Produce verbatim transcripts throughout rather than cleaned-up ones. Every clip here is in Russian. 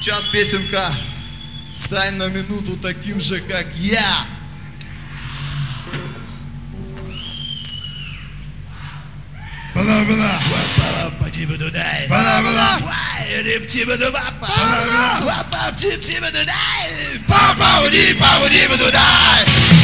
Сейчас песенка «Стань на минуту таким же, как я». Бала-бала, Бала-бала, бала-бала, рип-тиба-ду-бапа, бала-бала, бапа-тип-тиба-ду-дай, папа-уди-папа-ди-ба-ду-дай.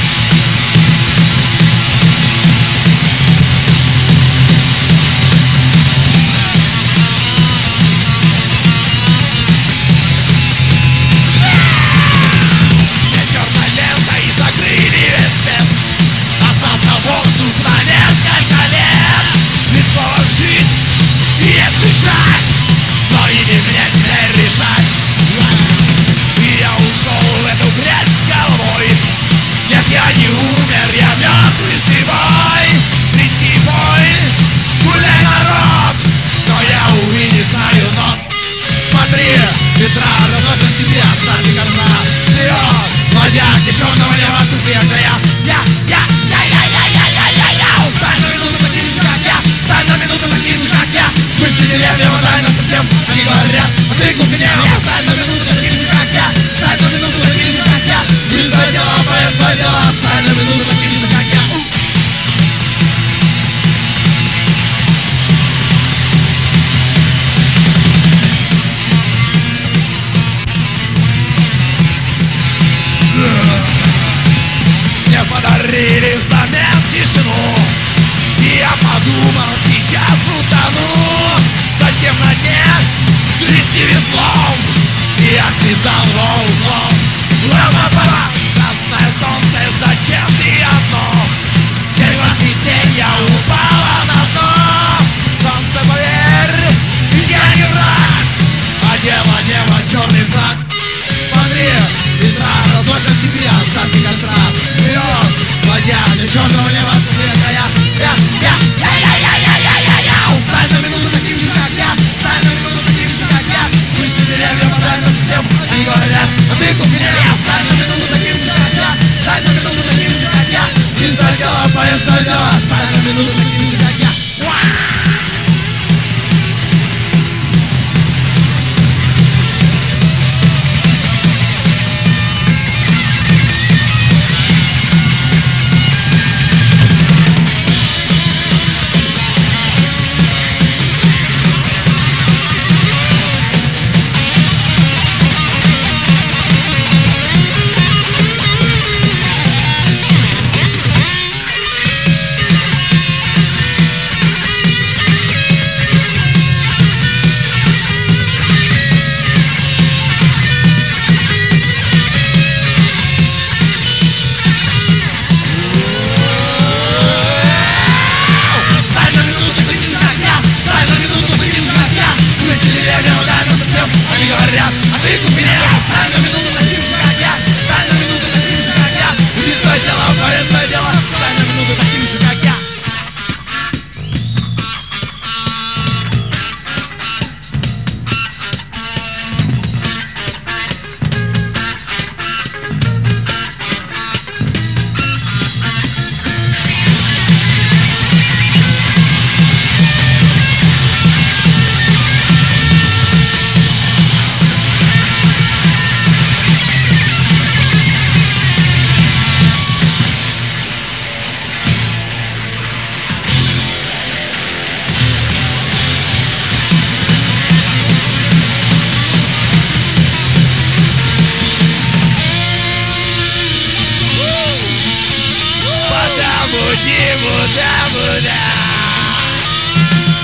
Черная лента и закрыли весь свет. Остался воздух на несколько лет. Ведь слово жить и дышать, но и не мне теперь решать. И я ушел в эту грязь с головой. Нет, я не умер, я мертвый живой. Прийти бой, гуляй, народ, но я, увы, не знаю нот. Смотри, ветра разносят тебе остатки конца. Вперед, ладья, черного неба тупика. Я, я, я, я, я, я, я, я, я, я. Встань на минуту таким же, как я. Встань на минуту таким же, как я. Мысли деревья, вода совсем. Они говорят, а ты глухонем. Встань на минуту таким же, как я. Встань на минуту таким же, как я. Ты свое дело, твое свое дело. Встань на минуту таким же, как я. Мне подарили взамен тишину, и я подумал, сейчас утону. Зачем на дне трясти веслом? И я связал его узлом. Ла-ла-ла-ла, красное солнце, зачем ты одно? День воскресенья упала на дно. Солнце, поверь, ведь я не враг, а дело, дело, черный фраг. Смотри, ветра разносят тебе остатки костра. Вперед, ладья, для черного неба света. Я, я, я, я, я, я, я, я, я, я. Встань на минуту таким же, как я. Встань на минуту таким же, как я. Мысли деревья подают всем. Они говорят, а ты купнее. Встань на минуту таким же, как я. Встань на минуту таким же, как я. Не свое дело, твое свое дело. Встань на минуту таким же, как я. Они говорят, а ты купи меня. Встань на минуту таким же, как я. Встань на минуту таким же, как я. Иди свое дело, твое свое дело. Встань на минуту таким же, как я. Буда-буди-буда-буда.